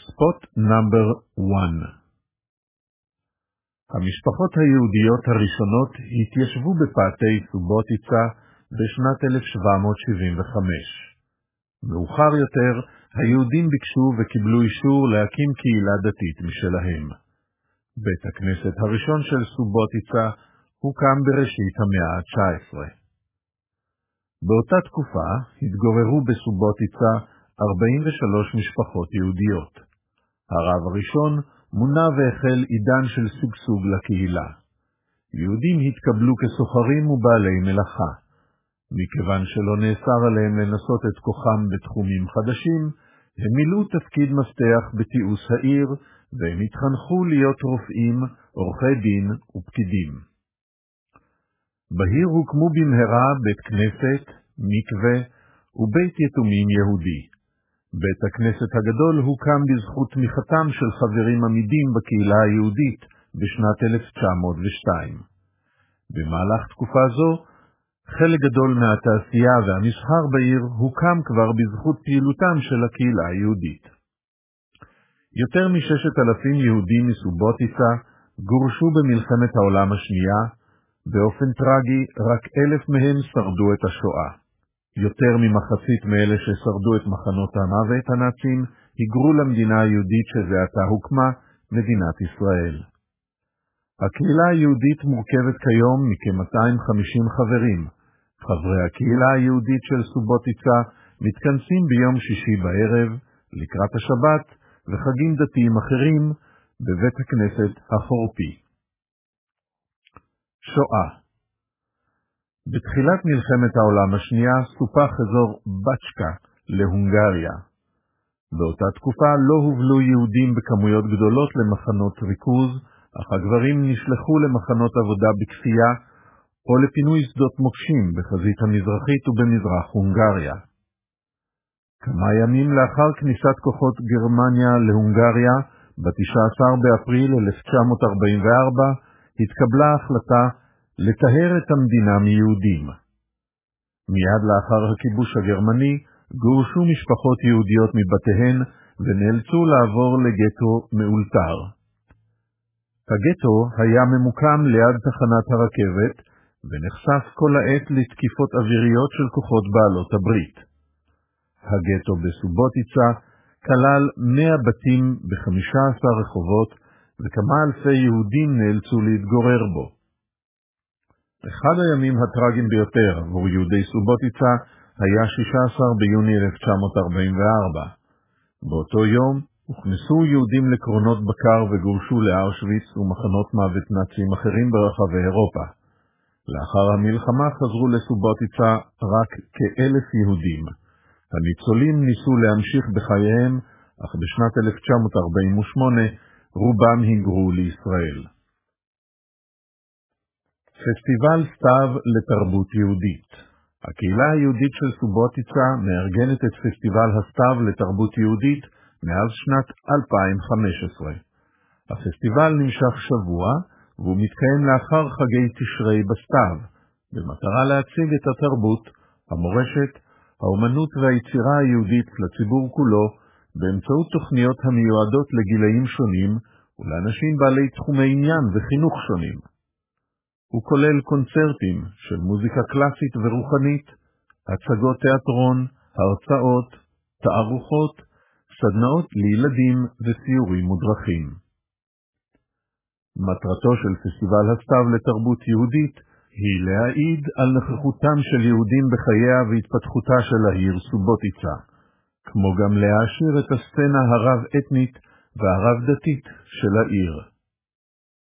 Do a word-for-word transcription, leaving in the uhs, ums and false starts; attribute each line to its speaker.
Speaker 1: Spot number one. המשפחות היהודיות הראשונות התיישבו בפאתי סובוטיצה בשנת אלף שבע מאות שבעים וחמש. מאוחר יותר, היהודים ביקשו וקיבלו אישור להקים קהילה דתית משלהם. בית הכנסת הראשון של סובוטיצה הוקם בראשית המאה ה-תשע עשרה. באותה תקופה התגוררו בסובוטיצה ארבעים ושלוש משפחות יהודיות. הרב הראשון מונה והחל עידן של סגסוג לקהילה. יהודים התקבלו כסוחרים ובעלי מלאכה. מכיוון שלא נאסר עליהם לנסות את כוחם בתחומים חדשים, הם מילאו תפקיד מפתח בתיעוש העיר, והם התחנכו להיות רופאים, עורכי דין ופקידים. בעיר הוקמו במהרה בית כנסת, מקווה ובית יתומים יהודי. בית הכנסת הגדול הוקם בזכות תמיכתם של חברים עמידים בקהילה היהודית בשנת אלף תשע מאות ושתיים. במהלך תקופה זו, חלק גדול מהתעשייה והמסחר בעיר הוקם כבר בזכות פעילותם של הקהילה היהודית. יותר מששת אלפים יהודים מסובוטיצה גורשו במלחמת העולם השנייה, באופן טרגי רק אלף מהם שרדו את השואה. יותר ממחצית מאלה ששרדו את מחנות המוות הנאצים היגרו למדינה היהודית שזה עתה הוקמה, מדינת ישראל. הקהילה היהודית מורכבת כיום מכ-מאתיים וחמישים חברים. חברי הקהילה היהודית של סובוטיצה מתכנסים ביום שישי בערב, לקראת השבת וחגים דתיים אחרים, בבית הכנסת החורפי. שואה. בתחילת מלחמת העולם השנייה סופח אזור בצ'קה להונגריה. באותה תקופה לא הובלו יהודים בכמויות גדולות למחנות ריכוז, אך הגברים נשלחו למחנות עבודה בכפייה, או לפינוי שדות מוקשים בחזית המזרחית ובמזרח הונגריה. כמה ימים לאחר כניסת כוחות גרמניה להונגריה, ב-תשעה עשר באפריל אלף תשע מאות ארבעים וארבע, התקבלה החלטה לטהר את המדינה מיהודים. מיד לאחר הכיבוש הגרמני, גורשו משפחות יהודיות מבתיהן ונאלצו לעבור לגטו מאולתר. הגטו היה ממוקם ליד תחנת הרכבת, ונחשף כל העת לתקיפות אוויריות של כוחות בעלות הברית. הגטו בסובוטיצה כלל מאה בתים ב-חמישה עשר רחובות, וכמה אלפי יהודים נאלצו להתגורר בו. אחד הימים הטרגיים ביותר עבור יהודי סובוטיצה היה שישה עשר ביוני אלף תשע מאות ארבעים וארבע. באותו יום הוכנסו יהודים לקרונות בקר וגורשו לאושוויץ ומחנות מוות נאצים אחרים ברחבי אירופה. לאחר המלחמה חזרו לסובוטיצה רק כאלף יהודים. הניצולים ניסו להמשיך בחייהם, אך בשנת אלף תשע מאות ארבעים ושמונה רובם היגרו לישראל. פסטיבל סתיו לתרבות יהודית. הקהילה היהודית של סובוטיצה מארגנת את פסטיבל הסתיו לתרבות יהודית מאז שנת אלפיים וחמש עשרה. הפסטיבל נמשך שבוע, והוא מתקיים לאחר חגי תשרי בסתיו, במטרה להציג את התרבות, המורשת, האומנות והיצירה היהודית לציבור כולו, באמצעות תוכניות המיועדות לגילאים שונים, ולאנשים בעלי תחומי עניין וחינוך שונים. הוא כולל קונצרטים של מוזיקה קלאסית ורוחנית, הצגות תיאטרון, הרצאות, תערוכות, סדנאות לילדים וסיורים מודרכים. מטרתו של פסטיבל הסתיו לתרבות יהודית היא להעיד על נוכחותם של יהודים בחייה והתפתחותה של העיר סובוטיצה, כמו גם להעשיר את הסצנה הרב-אתנית והרב-דתית של העיר.